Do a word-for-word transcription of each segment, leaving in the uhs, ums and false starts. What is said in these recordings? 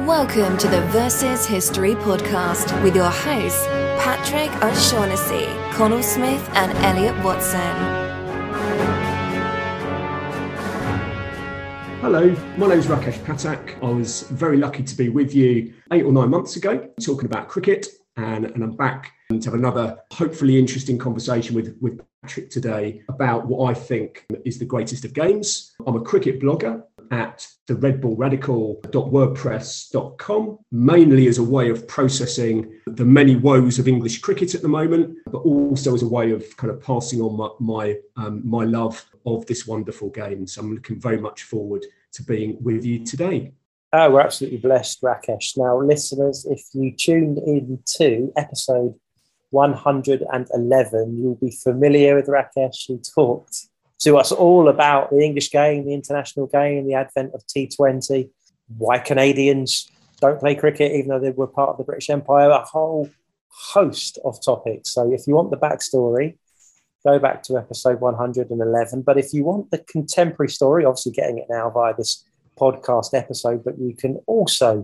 Welcome to the Versus History podcast with your hosts, Patrick O'Shaughnessy, Connell Smith and Elliot Watson. Hello, my name is Rakesh Patak. I was very lucky to be with you eight or nine months ago talking about cricket, and, and I'm back to have another hopefully interesting conversation with, with Patrick today about what I think is the greatest of games. I'm a cricket blogger at the red bull radical dot wordpress dot com, mainly as a way of processing the many woes of English cricket at the moment, but also as a way of kind of passing on my my, um, my love of this wonderful game. So I'm looking very much forward to being with you today. Oh, we're absolutely blessed, Rakesh. Now, listeners, if you tuned in to episode one hundred eleven, you'll be familiar with Rakesh, who talked to us all about the English game, the international game, the advent of T twenty, why Canadians don't play cricket, even though they were part of the British Empire, a whole host of topics. So if you want the backstory, go back to episode one hundred eleven. But if you want the contemporary story, obviously getting it now via this podcast episode, but you can also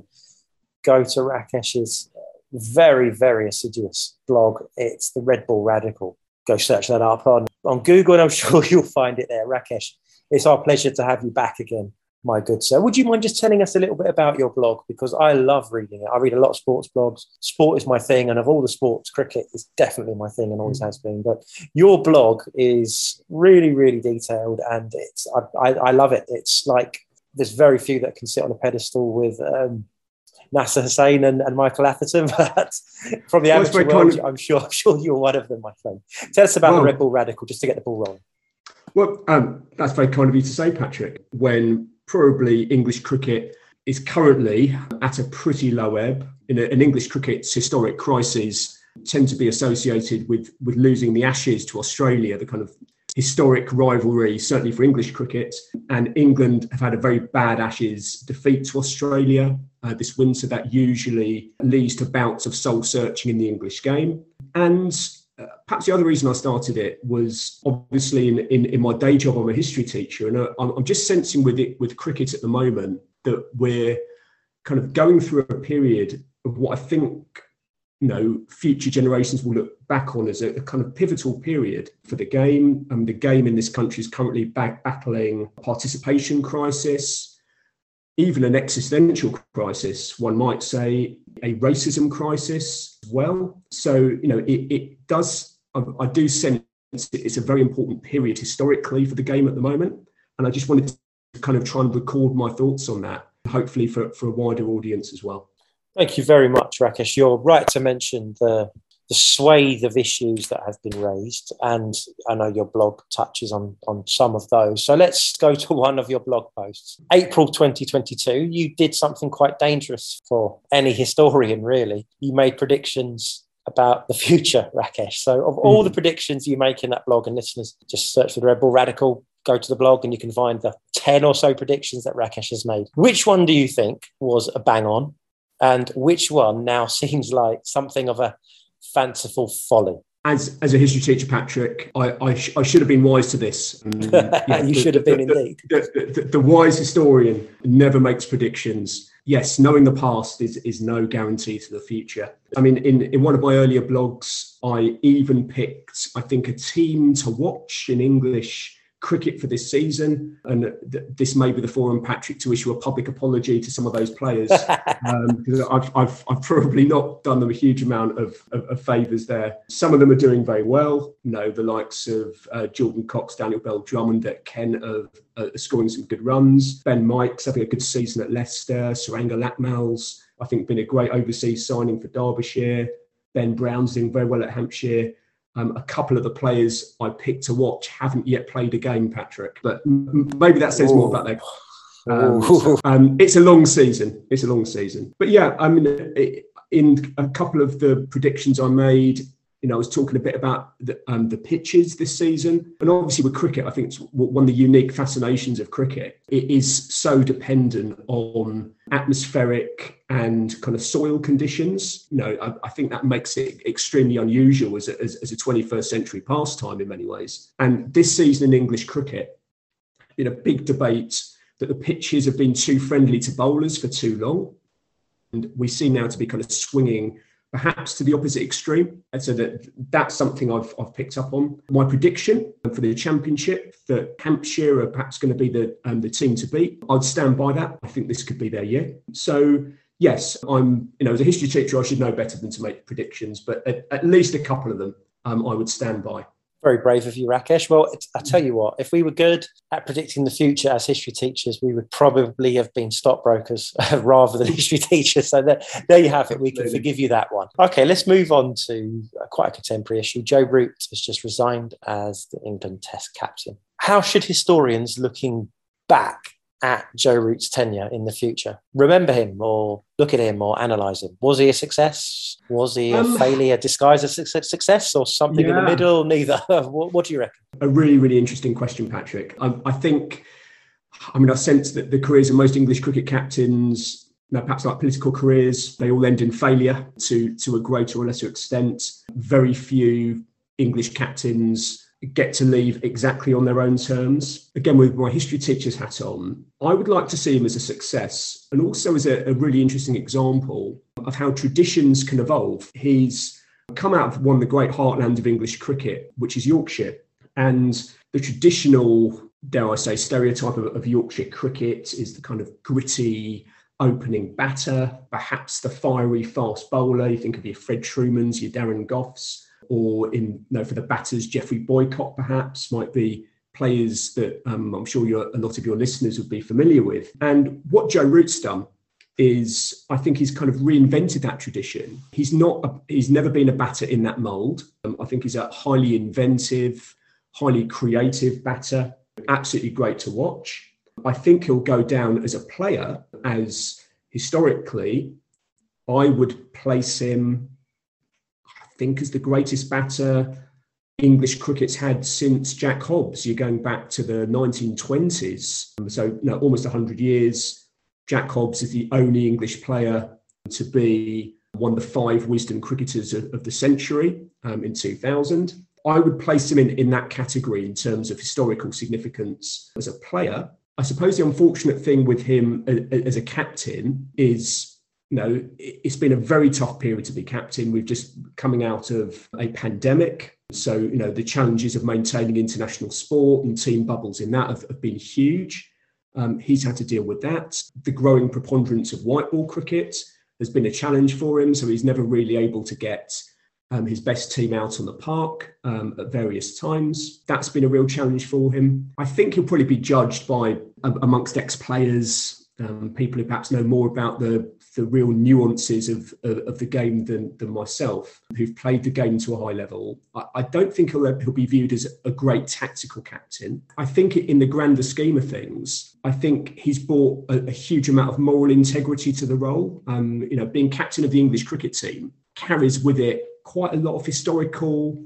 go to Rakesh's very, very assiduous blog. It's the Red Bull Radical. Go search that up on, on Google and I'm sure you'll find it there. Rakesh, it's our pleasure to have you back again, my good sir. Would you mind just telling us a little bit about your blog? Because I love reading it. I read a lot of sports blogs. Sport is my thing, and of all the sports, cricket is definitely my thing and always has been. But your blog is really, really detailed, and it's I, I, I love it. It's like there's very few that can sit on a pedestal with um, Nasser Hussain and, and Michael Atherton, but from the amateur well, world, kind of, I'm sure I'm sure you're one of them, my friend. Tell us about well, the Red Bull Radical, just to get the ball rolling. Well, um, that's very kind of you to say, Patrick, when probably English cricket is currently at a pretty low ebb. In a, an English cricket's historic crises tend to be associated with, with losing the Ashes to Australia, the kind of historic rivalry, certainly for English cricket. And England have had a very bad Ashes defeat to Australia uh, this winter that usually leads to bouts of soul searching in the English game. And uh, perhaps the other reason I started it was obviously in, in, in my day job, I'm a history teacher, and uh, I'm, I'm just sensing with it with cricket at the moment that we're kind of going through a period of what I think, you know, future generations will look back on as a, a kind of pivotal period for the game. And um, the game in this country is currently back battling a participation crisis, even an existential crisis, one might say, a racism crisis as well. So, you know, it, it does, I, I do sense it's a very important period historically for the game at the moment. And I just wanted to kind of try and record my thoughts on that, hopefully for, for a wider audience as well. Thank you very much, Rakesh. You're right to mention the the swathe of issues that have been raised, and I know your blog touches on, on some of those. So let's go to one of your blog posts. April twenty twenty-two, you did something quite dangerous for any historian, really. You made predictions about the future, Rakesh. So of all the predictions you make in that blog, and listeners, just search for the Red Bull Radical, go to the blog and you can find the ten or so predictions that Rakesh has made. Which one do you think was a bang on? And which one now seems like something of a fanciful folly? As as a history teacher, Patrick, I I, sh- I should have been wise to this. Um, yeah, you the, should have been the, indeed. The, the, the, the wise historian never makes predictions. Yes, knowing the past is, is no guarantee to the future. I mean, in, in one of my earlier blogs, I even picked, I think, a team to watch in English cricket for this season, and th- this may be the forum, Patrick, to issue a public apology to some of those players, um, because I've, I've, I've probably not done them a huge amount of, of, of favours there. Some of them are doing very well, you know, the likes of uh, Jordan Cox, Daniel Bell-Drummond at Kent are, are scoring some good runs. Ben Mikes having a good season at Leicester. Saranga Lakmal's, I think, been a great overseas signing for Derbyshire. Ben Brown's doing very well at Hampshire. Um, a couple of the players I picked to watch haven't yet played a game, Patrick, but m- maybe that says Ooh. more about their. Um, so, um, it's a long season. It's a long season. But yeah, I mean, it, in a couple of the predictions I made, you know, I was talking a bit about the, um, the pitches this season. And obviously with cricket, I think it's one of the unique fascinations of cricket. It is so dependent on atmospheric and kind of soil conditions. You know, I, I think that makes it extremely unusual as a, as, as a twenty-first century pastime in many ways. And this season in English cricket, been a big debate that the pitches have been too friendly to bowlers for too long. And we seem now to be kind of swinging perhaps to the opposite extreme. And so that that's something I've, I've picked up on. My prediction for the championship, that Hampshire are perhaps going to be the um, the team to beat. I'd stand by that. I think this could be their year. So yes, I'm, you know, as a history teacher, I should know better than to make predictions, but at, at least a couple of them um, I would stand by. Very brave of you, Rakesh. Well, I tell you what, if we were good at predicting the future as history teachers, we would probably have been stockbrokers rather than history teachers. So there, there you have it. We can forgive you that one. Okay, let's move on to quite a contemporary issue. Joe Root has just resigned as the England Test captain. How should historians looking back at Joe Root's tenure in the future remember him, or look at him, or analyse him? Was he a success? Was he a um, failure disguised as a success, or something yeah. in the middle? Neither. what, what do you reckon? A really, really interesting question, Patrick. I, I think, I mean, I sense that the careers of most English cricket captains, you know, perhaps like political careers, they all end in failure to, to a greater or lesser extent. Very few English captains get to leave exactly on their own terms. Again, with my history teacher's hat on, I would like to see him as a success, and also as a, a really interesting example of how traditions can evolve. He's come out of one of the great heartland of English cricket, which is Yorkshire, and the traditional, dare I say, stereotype of, of Yorkshire cricket is the kind of gritty opening batter, perhaps the fiery fast bowler. You think of your Fred Trumans, your Darren Goffs, or in, you know, for the batters, Geoffrey Boycott perhaps might be players that um, I'm sure you're, a lot of your listeners would be familiar with. And what Joe Root's done is, I think he's kind of reinvented that tradition. He's not, a, he's never been a batter in that mould. Um, I think he's a highly inventive, highly creative batter, absolutely great to watch. I think he'll go down as a player, as historically, I would place him, I think, as the greatest batter English cricket's had since Jack Hobbs. You're going back to the nineteen twenties. So, you know, almost one hundred years. Jack Hobbs is the only English player to be one of the five Wisden cricketers of, of the century um, in two thousand. I would place him in, in that category in terms of historical significance as a player. I suppose the unfortunate thing with him as a captain is, you know, it's been a very tough period to be captain. We've just coming out of a pandemic. So, you know, the challenges of maintaining international sport and team bubbles in that have, have been huge. Um, he's had to deal with that. The growing preponderance of white ball cricket has been a challenge for him. So he's never really able to get um, his best team out on the park um, at various times. That's been a real challenge for him. I think he'll probably be judged by um, amongst ex-players, um, people who perhaps know more about the the real nuances of, of, of the game than, than myself, who've played the game to a high level. I, I don't think he'll, he'll be viewed as a great tactical captain. I think in the grander scheme of things, I think he's brought a, a huge amount of moral integrity to the role. Um, you know, being captain of the English cricket team carries with it quite a lot of historical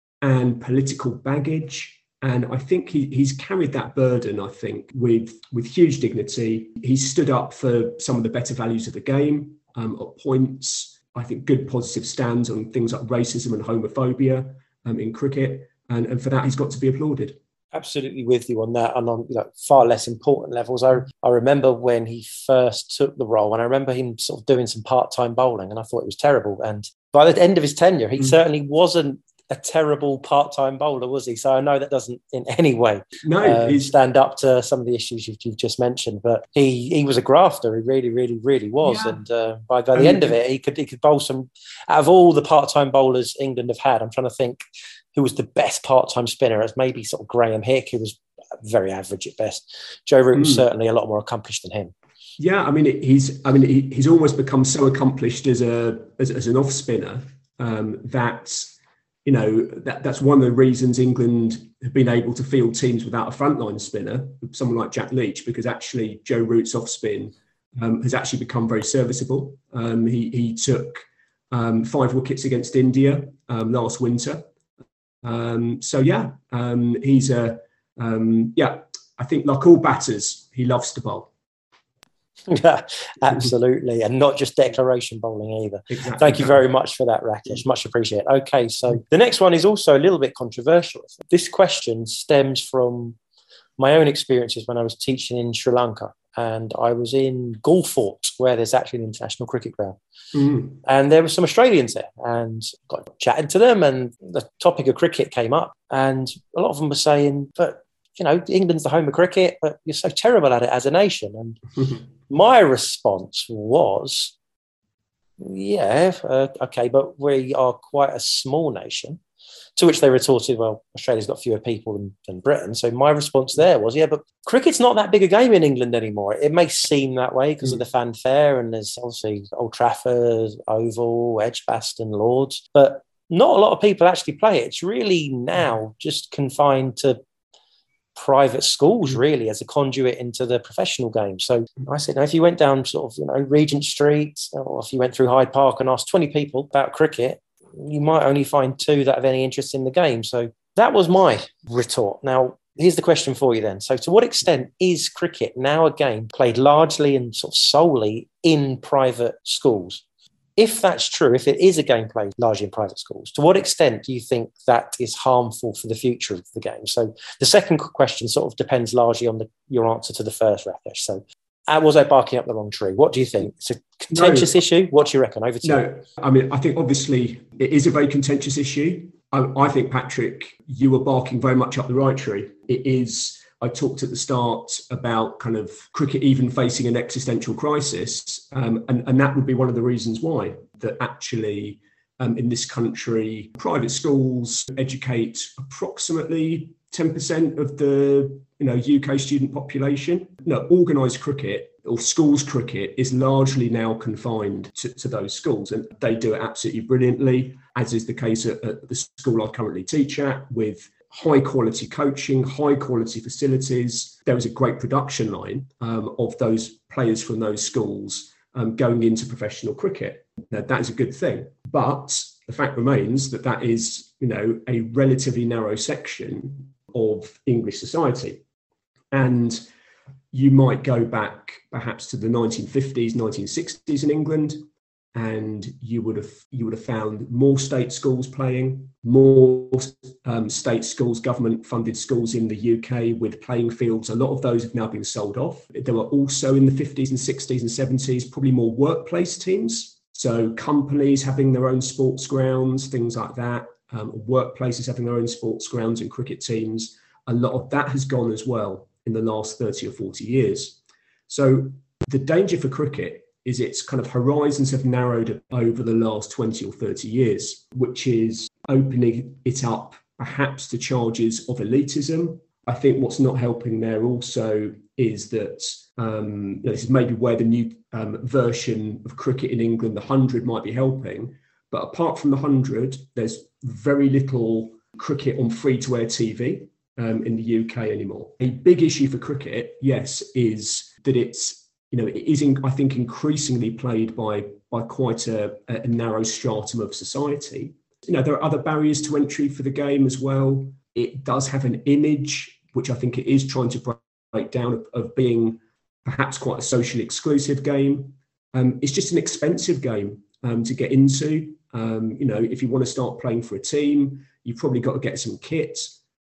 and political baggage. And I think he, he's carried that burden, I think, with, with huge dignity. He's stood up for some of the better values of the game um, at points. I think good positive stands on things like racism and homophobia um, in cricket. And, and for that, he's got to be applauded. Absolutely with you on that. And on, you know, far less important levels, I, I remember when he first took the role, and I remember him sort of doing some part-time bowling, and I thought it was terrible. And by the end of his tenure, he mm. certainly wasn't a terrible part-time bowler, was he? So I know that doesn't in any way no, um, stand up to some of the issues you've, you've just mentioned. But he he was a grafter. He really, really, really was. Yeah. And uh, by, by the um, end of it, he could he could bowl some. Out of all the part-time bowlers England have had, I'm trying to think who was the best part-time spinner. It's maybe sort of Graham Hick, who was very average at best. Joe Root was mm. certainly a lot more accomplished than him. Yeah, I mean he's I mean he, he's almost become so accomplished as a as, as an off spinner um, that. You know, that, that's one of the reasons England have been able to field teams without a frontline spinner, someone like Jack Leach, because actually Joe Root's off spin um, has actually become very serviceable. Um, he, he took um, five wickets against India um, last winter. Um, so, yeah, um, he's a, um, yeah, I think like all batters, he loves to bowl. Yeah, absolutely. And not just declaration bowling either. Exactly. Thank you very much for that, Rakesh. Much appreciated. Okay, so the next one is also a little bit controversial. This question stems from my own experiences when I was teaching in Sri Lanka. and I was in Galfort, where there's actually an international cricket ground. Mm. And there were some Australians there, and got chatting to them, and the topic of cricket came up, and a lot of them were saying, but, you know, England's the home of cricket, but you're so terrible at it as a nation. And mm-hmm. my response was, yeah, uh, okay, but we are quite a small nation. To which they retorted, well, Australia's got fewer people than, than Britain. So my response there was, yeah, but cricket's not that big a game in England anymore. It may seem that way because mm. of the fanfare, and there's obviously Old Trafford, Oval, Edgbaston, Lords, but not a lot of people actually play it. It's really now just confined to private schools, really, as a conduit into the professional game. So I said, now, if you went down sort of, you know, Regent Street, or if you went through Hyde Park and asked twenty people about cricket, you might only find two that have any interest in the game. So that was my retort. Now, here's the question for you then. So to what extent is cricket now a game played largely and sort of solely in private schools? If that's true, if it is a game played largely in private schools, to what extent do you think that is harmful for the future of the game? So the second question sort of depends largely on the, your answer to the first, Rakesh. So uh, was I barking up the wrong tree? What do you think? It's a contentious no. issue. What do you reckon? Over to no, you. I mean, I think obviously it is a very contentious issue. I, I think, Patrick, you were barking very much up the right tree. It is, I talked at the start about kind of cricket even facing an existential crisis. Um, and, and that would be one of the reasons why, that actually um, in this country, private schools educate approximately ten percent of the you know U K student population. No, organised cricket or schools cricket is largely now confined to, to those schools, and they do it absolutely brilliantly, as is the case at, at the school I currently teach at, with high quality coaching, high quality facilities. There is a great production line um, of those players from those schools um, going into professional cricket. Now, that is a good thing, but the fact remains that that is, you know, a relatively narrow section of English society. And you might go back perhaps to the nineteen fifties, nineteen sixties in England, and you would have you would have found more state schools playing, more um, state schools, government-funded schools in the U K with playing fields. A lot of those have now been sold off. There were also in the fifties and sixties and seventies probably more workplace teams. So companies having their own sports grounds, things like that, um, workplaces having their own sports grounds and cricket teams. A lot of that has gone as well in the last thirty or forty years. So the danger for cricket is its kind of horizons have narrowed over the last twenty or thirty years, which is opening it up perhaps to charges of elitism. I think what's not helping there also is that um, you know, this is maybe where the new um, version of cricket in England, the hundred, might be helping. But apart from the hundred, there's very little cricket on free-to-air T V um, in the U K anymore. A big issue for cricket, yes, is that it's, you know, it is, in, I think, increasingly played by by quite a, a narrow stratum of society. You know, there are other barriers to entry for the game as well. It does have an image, which I think it is trying to break down, of, of being perhaps quite a socially exclusive game. Um, it's just an expensive game um, to get into. Um, you know, if you want to start playing for a team, you've probably got to get some kit.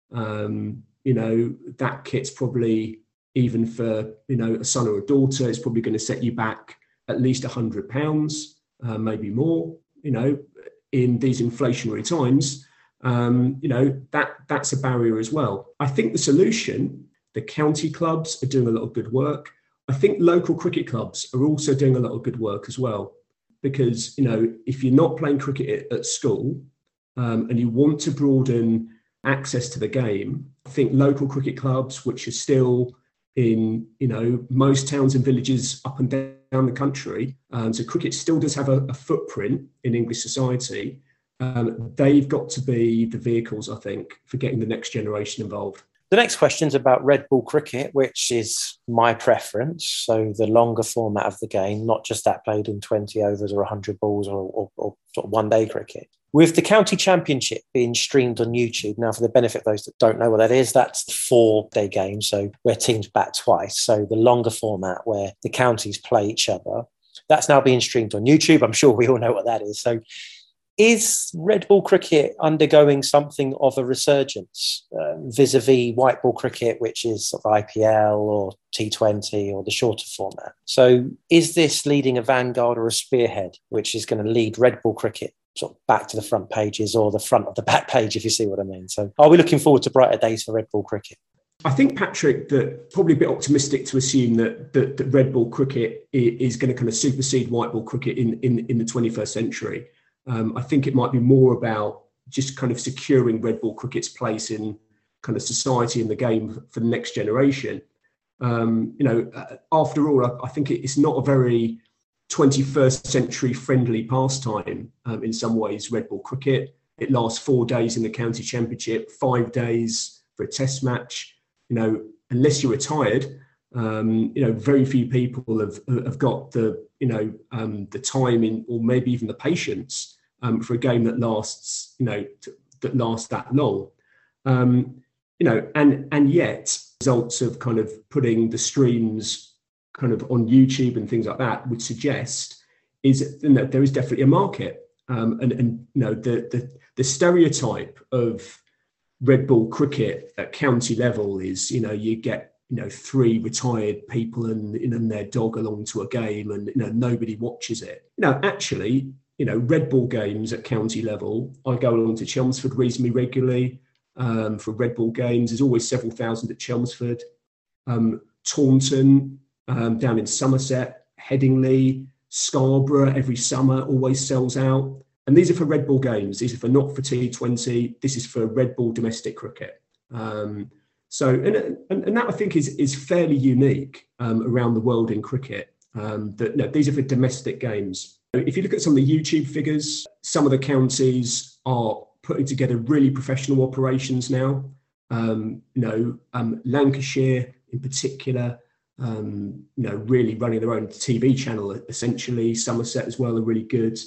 Um, you know, that kit's probably, even for, you know, a son or a daughter, it's probably going to set you back at least one hundred pounds, uh, maybe more. You know, in these inflationary times, um, you know, that that's a barrier as well. I think the solution, the county clubs are doing a lot of good work. I think local cricket clubs are also doing a lot of good work as well. Because, you know, if you're not playing cricket at, at school um, and you want to broaden access to the game, I think local cricket clubs, which are still in, you know, most towns and villages up and down the country, um, so cricket still does have a, a footprint in English society. Um, they've got to be the vehicles, I think, for getting the next generation involved. The next question is about red ball cricket, which is my preference. So the longer format of the game, not just that played in twenty overs or one hundred balls or, or, or sort of one-day cricket. With the county championship being streamed on YouTube, now for the benefit of those that don't know what that is, that's the four-day game, so where teams bat twice. So the longer format where the counties play each other, that's now being streamed on YouTube. I'm sure we all know what that is. So Is red ball cricket undergoing something of a resurgence uh, vis-a-vis white ball cricket, which is sort of I P L or T twenty or the shorter format? So is this leading a vanguard or a spearhead, which is going to lead red ball cricket sort of back to the front pages or the front of the back page, if you see what I mean? So are we looking forward to brighter days for red ball cricket? I think, Patrick, that probably a bit optimistic to assume that, that, that red ball cricket is going to kind of supersede white ball cricket in, in, in the twenty-first century. Um, I think it might be more about just kind of securing red ball cricket's place in kind of society and the game for the next generation. Um, you know, uh, after all, I, I think it's not a very twenty-first century friendly pastime um, in some ways, red ball cricket. It lasts four days in the county championship, five days for a test match. You know, unless you're retired, um, you know, very few people have have got the, you know, um, the time in, or maybe even the patience um, for a game that lasts, you know, t- that lasts that long. Um, you know, and and yet results of kind of putting the streams kind of on YouTube and things like that would suggest is, you know, there is definitely a market. Um, and, and, you know, the, the, the stereotype of red ball cricket at county level is, you know, you get, you know, three retired people and, and their dog along to a game and, you know, nobody watches it. You know, actually, you know, red ball games at county level, I go along to Chelmsford reasonably regularly um, for red ball games. There's always several thousand at Chelmsford. Um, Taunton, um, down in Somerset, Headingley, Scarborough every summer always sells out. And these are for red ball games. These are for not for T twenty. This is for red ball domestic cricket. Um, so, and, and, and that I think is, is fairly unique um, around the world in cricket. Um, that no, these are for domestic games. If you look at some of the YouTube figures, some of the counties are putting together really professional operations now. Um, you know, um, Lancashire in particular, um, you know, really running their own T V channel essentially. Somerset as well are really good.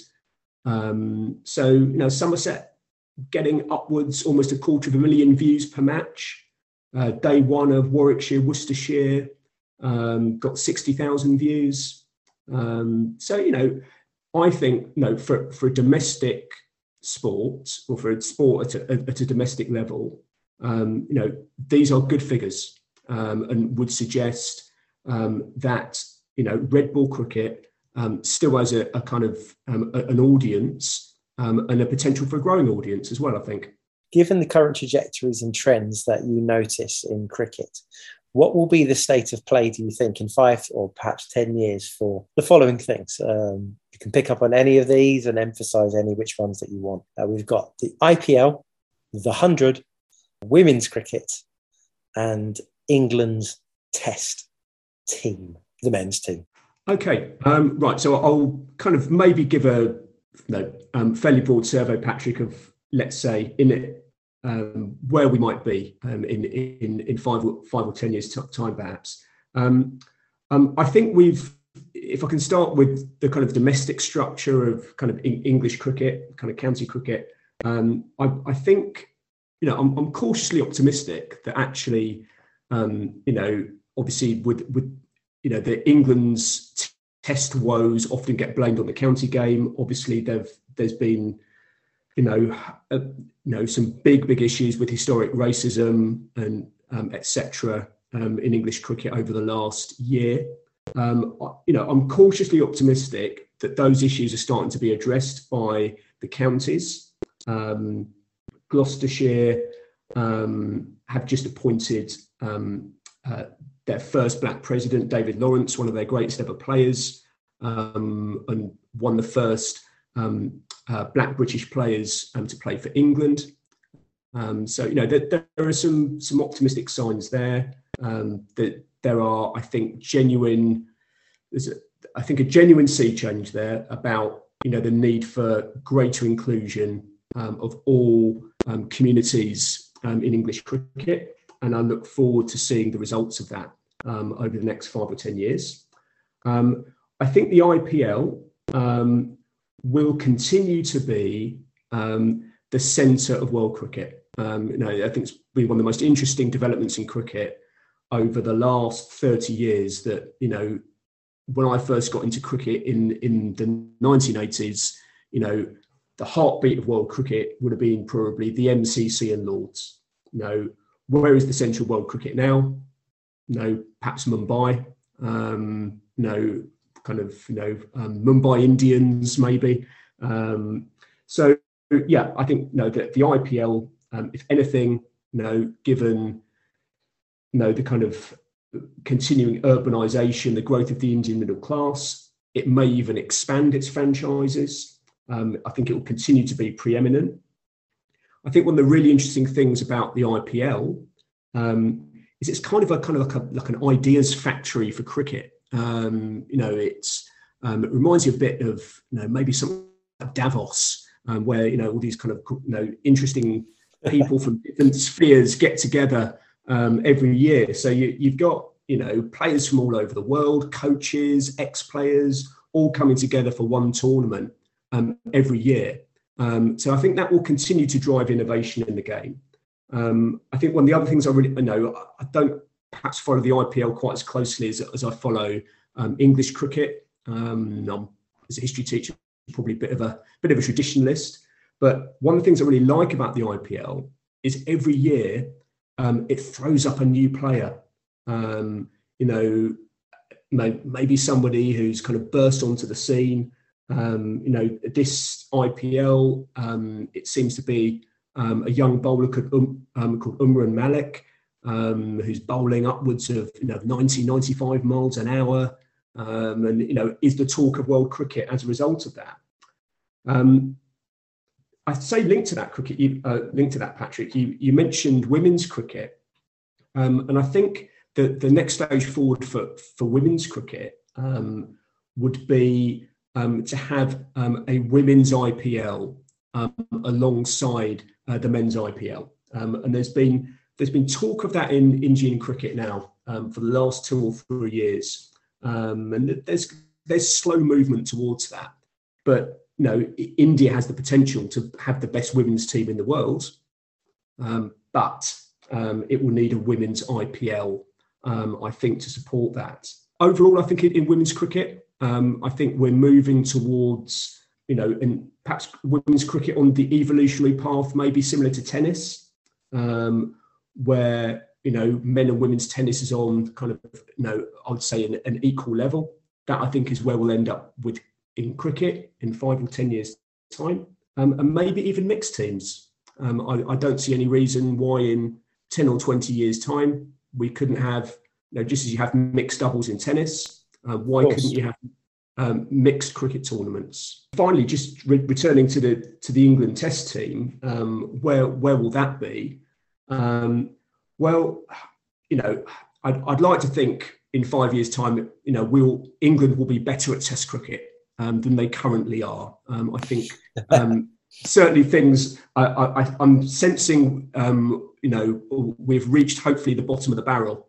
Um, so, you know, Somerset getting upwards almost a quarter of a million views per match. Uh, day one of Warwickshire, Worcestershire um, got sixty thousand views. Um, so, you know, I think, you know, for, for a domestic sport or for a sport at a, at a domestic level, um, you know, these are good figures um, and would suggest um, that, you know, red ball cricket Um, still has a, a kind of um, a, an audience um, and a potential for a growing audience as well, I think. Given the current trajectories and trends that you notice in cricket, what will be the state of play, do you think, in five or perhaps ten years for the following things? Um, you can pick up on any of these and emphasise any which ones that you want. Uh, we've got the I P L, the Hundred, women's cricket, and England's Test team, the men's team. Okay, um, right. So I'll kind of maybe give a you know, um, fairly broad survey, Patrick, of let's say in it um, where we might be um, in in in five or five or ten years t- time, perhaps. Um, um, I think we've. If I can start with the kind of domestic structure of kind of English cricket, kind of county cricket, um, I, I think you know I'm, I'm cautiously optimistic that actually um, you know obviously with with you know, the England's t- test woes often get blamed on the county game. Obviously, there's been, you know, uh, you know, some big, big issues with historic racism and um, et cetera um, in English cricket over the last year. Um, you know, I'm cautiously optimistic that those issues are starting to be addressed by the counties. Um, Gloucestershire um, have just appointed um, uh, their first black president, David Lawrence, one of their greatest ever players, um, and won the first um, uh, black British players um, to play for England. Um, so, you know, there, there are some some optimistic signs there. Um, that there are, I think, genuine. There's, a, I think, a genuine sea change there about, you know, the need for greater inclusion um, of all um, communities um, in English cricket. And I look forward to seeing the results of that um, over the next five or ten years. Um, I think the I P L um, will continue to be um, the centre of world cricket. Um, you know, I think it's been one of the most interesting developments in cricket over the last thirty years. That, you know, when I first got into cricket in in the nineteen eighties, you know, the heartbeat of world cricket would have been probably the M C C and Lords. You know, where is the central world cricket now? You know, perhaps Mumbai. Um, you know, kind of, you know, um, Mumbai Indians maybe. Um, so yeah, I think, you know, that the I P L, um, if anything, you know, given, you know, the kind of continuing urbanisation, the growth of the Indian middle class, it may even expand its franchises. Um, I think it will continue to be preeminent. I think one of the really interesting things about the I P L um, is it's kind of a kind of like a like an ideas factory for cricket. Um, you know, it's um, it reminds you a bit of, you know, maybe something like Davos, um, where, you know, all these kind of, you know, interesting people from different spheres get together um, every year. So you, you've got, you know, players from all over the world, coaches, ex-players, all coming together for one tournament um, every year. Um, so I think that will continue to drive innovation in the game. Um, I think one of the other things I really I know, I don't perhaps follow the I P L quite as closely as, as I follow um, English cricket. Um, I'm, as a history teacher, probably a bit of a bit of a traditionalist. But one of the things I really like about the I P L is every year um, it throws up a new player. Um, you know, may, maybe somebody who's kind of burst onto the scene. Um, you know, this I P L, um, it seems to be um, a young bowler called, um, um, called Umran Malik, um, who's bowling upwards of, you know, ninety, ninety-five miles an hour, um, and, you know, is the talk of world cricket as a result of that. Um, I'd say linked to that cricket, you, uh, linked to that, Patrick, you, you mentioned women's cricket, um, and I think that the next stage forward for, for women's cricket um, would be um, to have um, a women's I P L um, alongside uh, the men's I P L, um, and there's been there's been talk of that in Indian cricket now um, for the last two or three years, um, and there's there's slow movement towards that, but. You know, India has the potential to have the best women's team in the world, um, but um, it will need a women's I P L, um, I think, to support that. Overall, I think in, in women's cricket, um, I think we're moving towards, you know, and perhaps women's cricket on the evolutionary path may be similar to tennis, um, where, you know, men and women's tennis is on kind of, you know, I would say an, an equal level. That I think is where we'll end up with in cricket in five or ten years' time, um, and maybe even mixed teams. Um, I, I don't see any reason why in ten or twenty years' time we couldn't have, you know, just as you have mixed doubles in tennis, uh, why couldn't you have um, mixed cricket tournaments? Finally, just re- returning to the to the England Test team, um, where where will that be? Um, well, you know, I'd, I'd like to think in five years' time, you know, we'll England will be better at Test cricket Um, than they currently are. Um, I think um, certainly things I, I, I'm sensing, um, you know, we've reached hopefully the bottom of the barrel.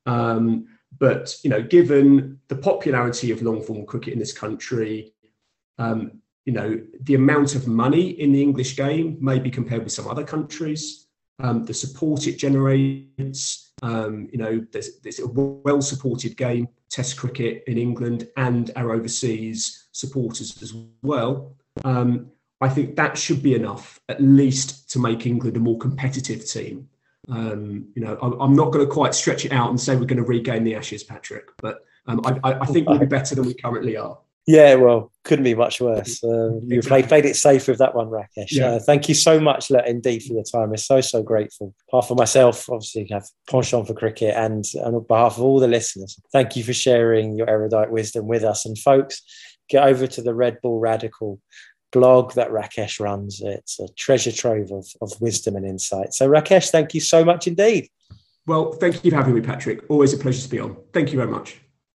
Um, but, you know, given the popularity of long form cricket in this country, um, you know, the amount of money in the English game may be compared with some other countries, um, the support it generates, um, you know, there's, there's a well supported game, Test cricket in England and our overseas supporters as well. Um, I think that should be enough, at least, to make England a more competitive team. Um, you know, I, I'm not going to quite stretch it out and say we're going to regain the Ashes, Patrick, but um, I, I think we'll be better than we currently are. Yeah, well, couldn't be much worse. Uh, you played, played it safe with that one, Rakesh. Yeah. Uh, thank you so much, indeed, for your time. We're so, so grateful. Apart from myself, obviously, have penchant for cricket, and, and on behalf of all the listeners, thank you for sharing your erudite wisdom with us. And folks, get over to the Red Bull Radical blog that Rakesh runs. It's a treasure trove of, of wisdom and insight. So, Rakesh, thank you so much indeed. Well, thank you for having me, Patrick. Always a pleasure to be on. Thank you very much.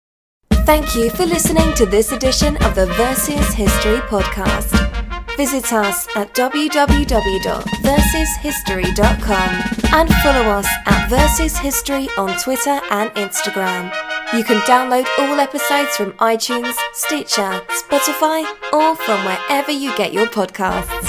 Thank you for listening to this edition of the Versus History podcast. Visit us at w w w dot versus history dot com and follow us at Versus History on Twitter and Instagram. You can download all episodes from iTunes, Stitcher, Spotify, or from wherever you get your podcasts.